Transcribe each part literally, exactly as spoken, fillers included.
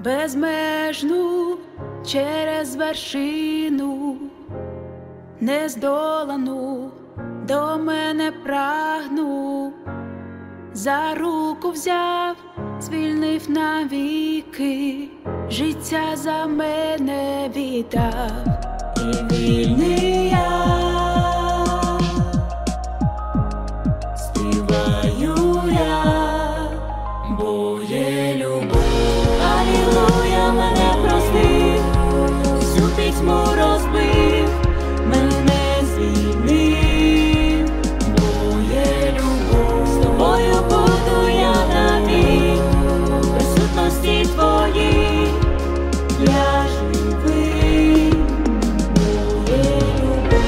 безмежну через вершину, нездолану до мене прагну, за руку взяв, звільнив навіки, життя за мене віддав, і вільний я співаю я, бо є любов. Алілуя, мене простив, всю пітьму розбив, мене звільнив, бо є любов. З тобою буду я навік, в присутності твоїй я живий, бо є любов.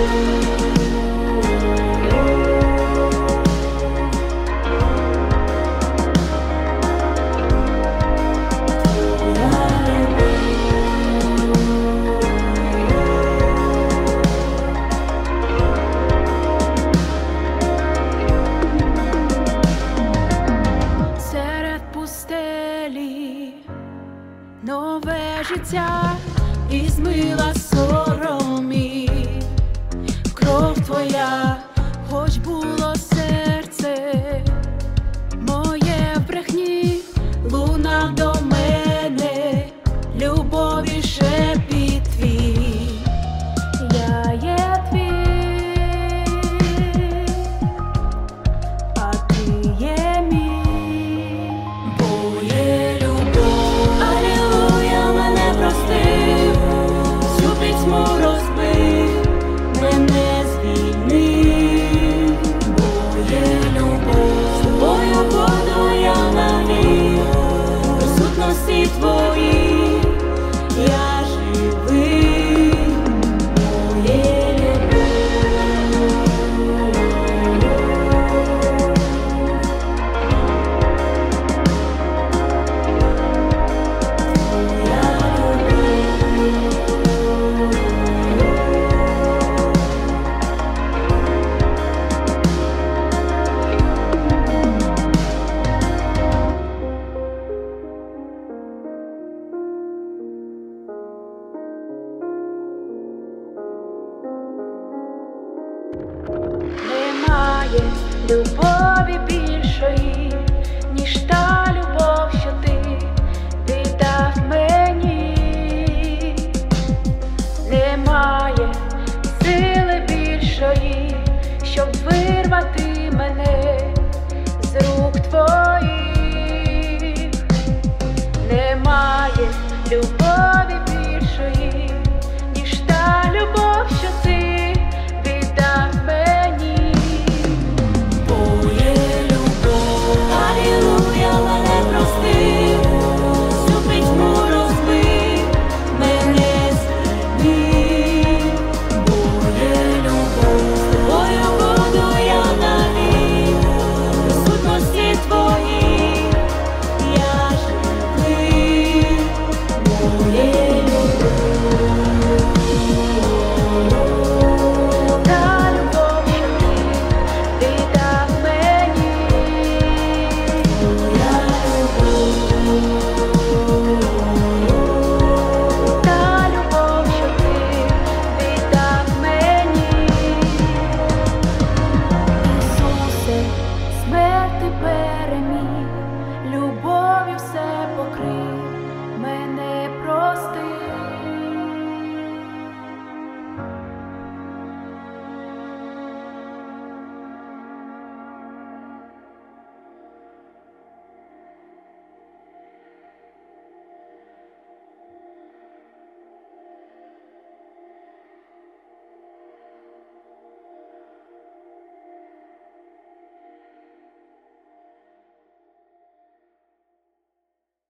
Нове життя і змила сором мій, кров твоя, хоч було серце моє в брехні, лунав до мене любові шепіт твій. Я є твій, а ти є мій, бо є любов. Алілуя, мене простив, всю пітьму розбив, мене звільнив, бо є любов. З тобою буду я навік, в присутності твоїй я живий, бо є любов. Немає любові більшої, ніж та,